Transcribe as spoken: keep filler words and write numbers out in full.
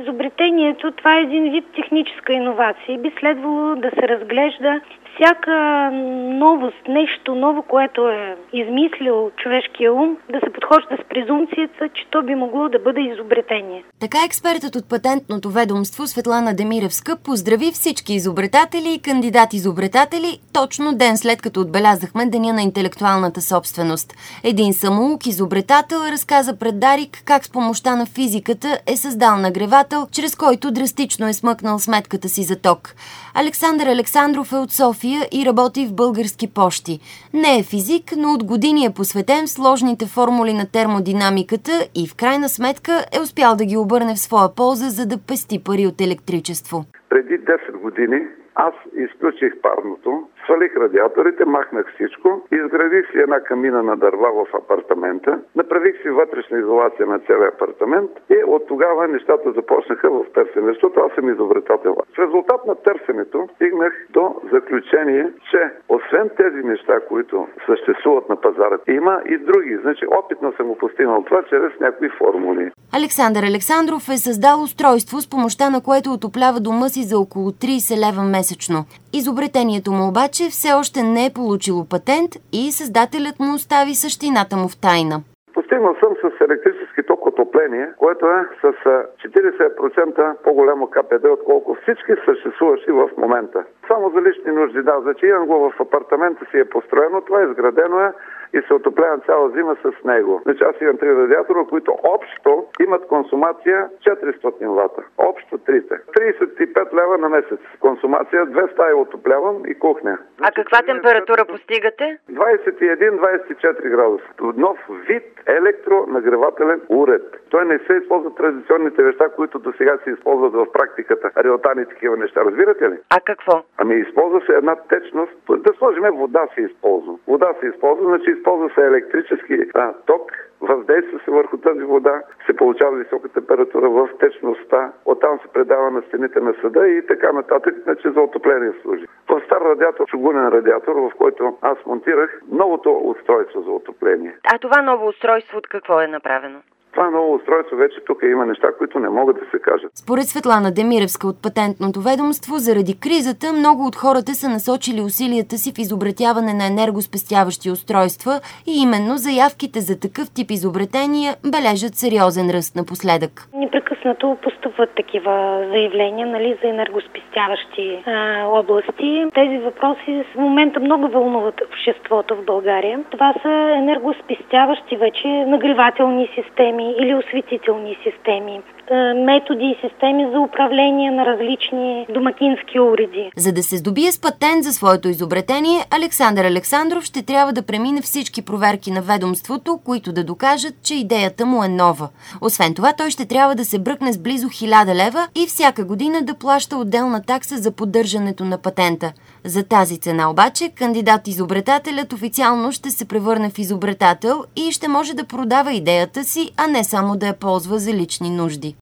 изобретението, това е един вид техническа иновация. Би следвало да се разглежда всяка новост, нещо ново, което е измислил човешкия ум, да се подхожда с презумцията, че то би могло да бъде изобретение. Така експертът от Патентното ведомство Светлана Демиревска поздрави всички изобретатели и кандидат-изобретатели точно ден след като отбелязахме Деня на интелектуалната собственост. Един самоук изобретател разказа пред Дарик как с помощта на физиката е създал нагревател, чрез който драстично е смъкнал сметката си за ток. Александър Александров е от София и работи в Български пощи. Не е физик, но от години е посветен в сложните формули на термодинамиката и в крайна сметка е успял да ги обърне в своя полза, за да пести пари от електричество. Преди десет години аз изключих парното, свалих радиаторите, махнах всичко, изградих си една камина на дърва в апартамента, направих си вътрешна изолация на целия апартамент и от тогава нещата започнаха в търсене, защото аз съм изобретател. В резултат на търсенето стигнах до заключение, че освен тези неща, които съществуват на пазара, има и други. Значи опитно съм го постигнал това чрез някои формули. Александър Александров е създал устройство, с помощта на което отоплява дома си за около трийсет лева месечно. Изобретението му обаче все още не е получило патент и създателят му остави същината му в тайна. Постигнал съм с електрически ток отопление, което е с четирийсет процента по-голямо КПД, отколко всички съществуващи в момента. Само за лични нужди, да, значи имам го в апартамента си е построено, това е изградено е и се отоплявам цяла зима с него. Значи аз имам три радиатора, които общо имат консумация четиристотин вата. Общо трите. трийсет и пет лева на месец консумация, две стаи отоплявам и кухня. А каква температура постигате? двайсет и един до двайсет и четири градуса. Нов вид електронагревателен уред. Той не се използва традиционните неща, които до сега се използват в практиката. Риотани и такива неща. Разбирате ли? А какво? Ами използва се една течност. Да сложим вода се използва. Вода се използва, значи използва се електрически а, ток, въздейства се върху тази вода, се получава висока температура в течността, оттам се предава на стените на съда и така нататък, значи за отопление служи. В стар радиатор, чугунен радиатор, в който аз монтирах новото устройство за отопление. А това ново устройство от какво е направено? Това ново устройство вече тук има неща, които не могат да се кажат. Според Светлана Демиревска от Патентното ведомство, заради кризата много от хората са насочили усилията си в изобретяване на енергоспестяващи устройства и именно заявките за такъв тип изобретения бележат сериозен ръст напоследък. Непрекъснато постъпват такива заявления, нали, за енергоспестяващи а, области. Тези въпроси в момента много вълнуват обществото в България. Това са енергоспестяващи вече нагревателни системи или осветителни системи, методи и системи за управление на различни домакински уреди. За да се здобие с патент за своето изобретение, Александър Александров ще трябва да премине всички проверки на ведомството, които да докажат, че идеята му е нова. Освен това, той ще трябва да се бръкне с близо хиляда лева и всяка година да плаща отделна такса за поддържането на патента. За тази цена обаче, кандидат-изобретателят официално ще се превърне в изобретател и ще може да продава идеята си, а не само да я ползва за лични нужди.